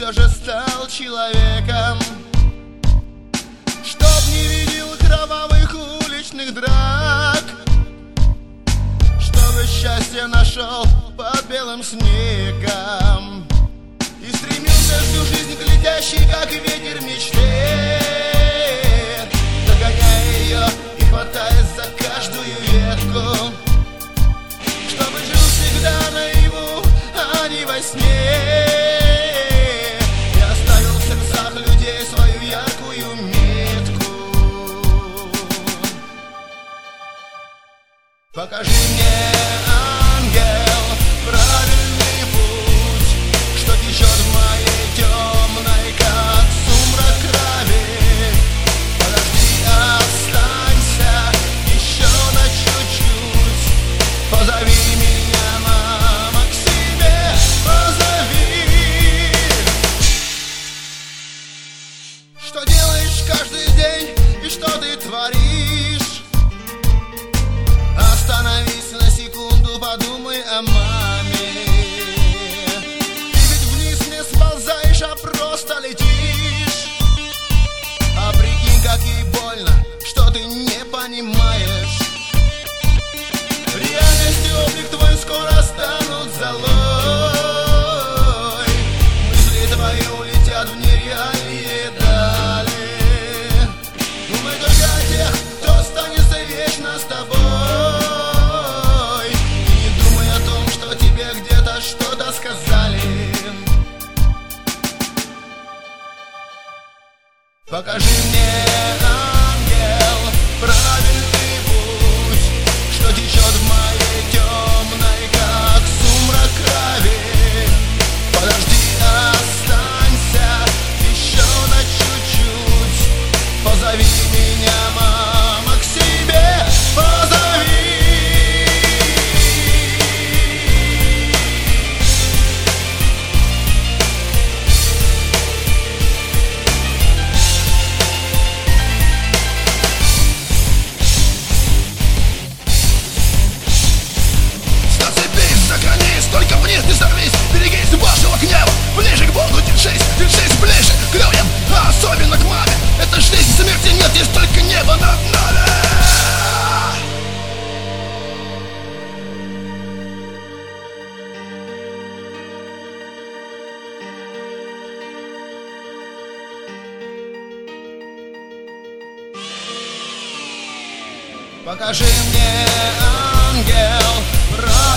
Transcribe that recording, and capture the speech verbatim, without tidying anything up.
все же стал человеком, чтоб не видел кровавых уличных драк, чтобы счастье нашел под белым снегом и стремился всю жизнь к летящей, как ветер, мечте, догоняя ее и хватаясь за каждую ветку, чтобы жил всегда наяву, а не во сне, и оставил в сердцах людей свою яркую метку. Покажи мне, ангел, правильный путь, что течет в моей темной, как сумрак, крови. Подожди, останься еще на чуть-чуть, позови меня, мама, к себе, позови. Что делаешь каждый день и что ты творишь? Остановись на секунду, подумай о маме. Ты ведь вниз не сползаешь, а просто летишь. А прикинь, как ей больно, что ты не понимаешь. Реальность и облик твой скоро станут золой. Мысли твои улетят в нереальные дали. Думай только о тех, кто останется вечно с тобой. Что-то сказали. Покажи мне, ангел, правильный путь, что течет в моей темной, как сумрак, крови. Подожди, останься еще на чуть-чуть, позови меня, мама, к себе, позови. Только вниз не сорвись, берегись вашего гнева. Ближе к Богу держись, держись ближе к людям, а особенно к маме. Это жизнь, смерти нет, есть только небо над нами. Покажи мне, ангел,